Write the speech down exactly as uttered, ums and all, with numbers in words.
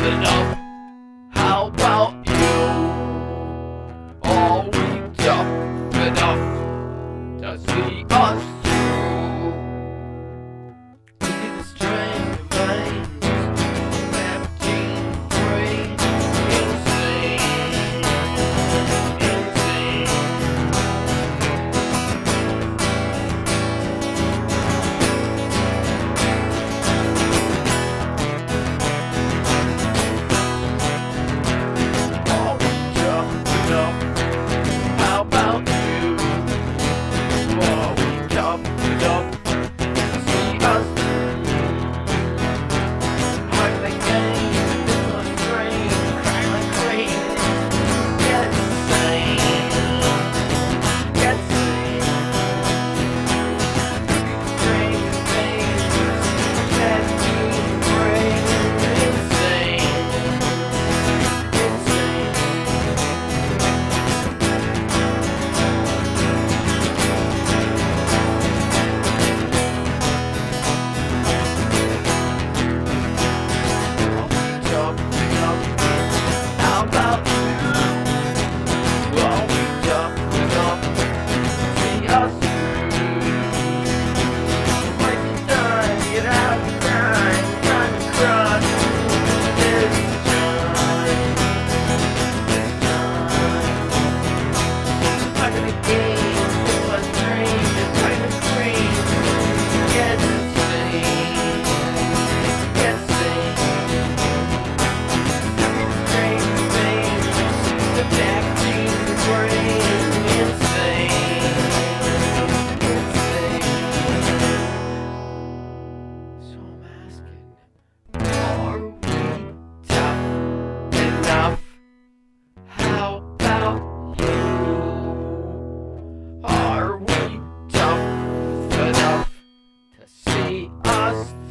enough? How about you? Are we tough enough to see us through? This train remains fifteen brains insane, insane. Are we tough enough? How about you? Are we tough enough to see us through? Hard the game, this one's drain, cry like rain. Get sane, get sane. Drain the veins, fifteen brains insane, insane. Tough enough? How about you? Are we tough enough to see us through? Like it's time, get out the grind, time to crush this time, this time. Back in the game, it was dream, it's time to scream. Get sane, get sane. Brain veins, the back team brain insane, insane. So I'm asking, are we tough enough? How about you? Are we tough enough to see us